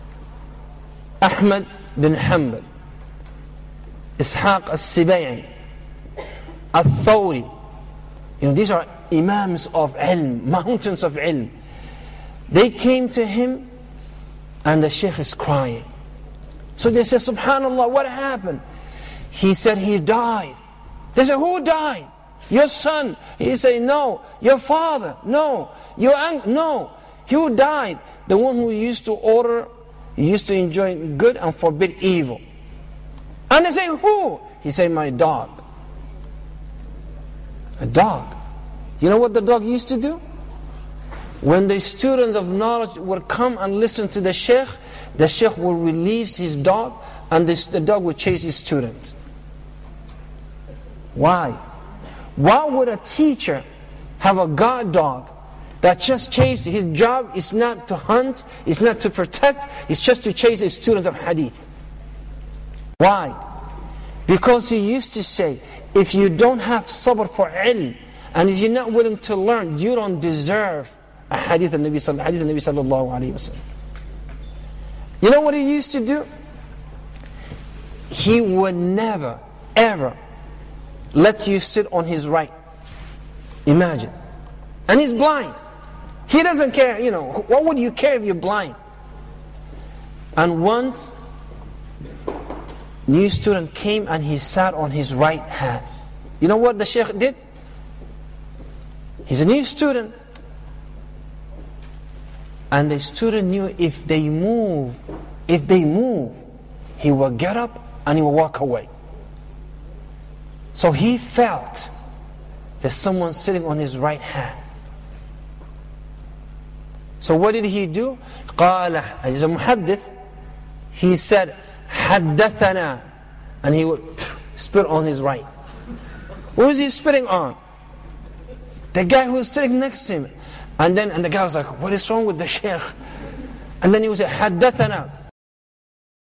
Ahmad bin Hanbal, Ishaq al-Sibay'i, al-Thawri, you know, these are imams of ilm, mountains of ilm. They came to him, and the sheikh is crying. So they said, subhanallah, what happened? He said, he died. They said, who died? Your son. He said, no. Your father. No. Your uncle. No. Who died? The one who used to order, used to enjoy good and forbid evil. And they say, who? He said, my dog. A dog. You know what the dog used to do? When the students of knowledge would come and listen to the sheikh, the sheikh would release his dog, and this, the dog would chase his students. Why? Why would a teacher have a guard dog that just chases? His job is not to hunt, it's not to protect, it's just to chase his students of hadith. Why? Because he used to say, if you don't have sabr for ilm, and if you're not willing to learn, you don't deserve a hadith of Nabi sallallahu alayhi wa sallam. You know what he used to do? He would never, ever let you sit on his right. Imagine. And he's blind. He doesn't care, you know, what would you care if you're blind? And once, new student came and he sat on his right hand. You know what the sheikh did? He's a new student. And the student knew if they move, if they move, he will get up and he will walk away. So he felt there's someone sitting on his right hand. So what did he do? قال, he's a muhaddith. He said, حدثنا. And he would spit on his right. What was he spitting on? The guy who was sitting next to him. And then and the guy was like, what is wrong with the sheikh? And then he would say, حدثنا.